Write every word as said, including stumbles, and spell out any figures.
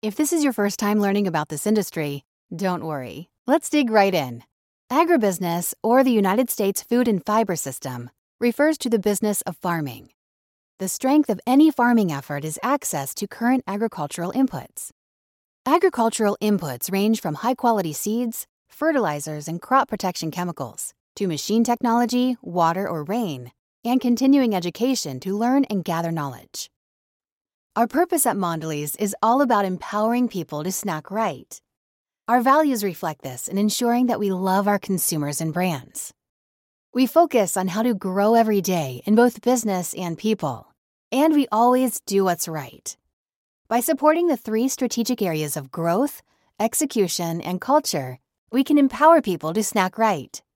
If this is your first time learning about this industry, don't worry. Let's dig right in. Agribusiness, or the United States Food and Fiber System, refers to the business of farming. The strength of any farming effort is access to current agricultural inputs. Agricultural inputs range from high-quality seeds, fertilizers, and crop protection chemicals, to machine technology, water or rain, and continuing education to learn and gather knowledge. Our purpose at Mondelez is all about empowering people to snack right. Our values reflect this in ensuring that we love our consumers and brands. We focus on how to grow every day in both business and people, and we always do what's right. By supporting the three strategic areas of growth, execution, and culture, we can empower people to snack right.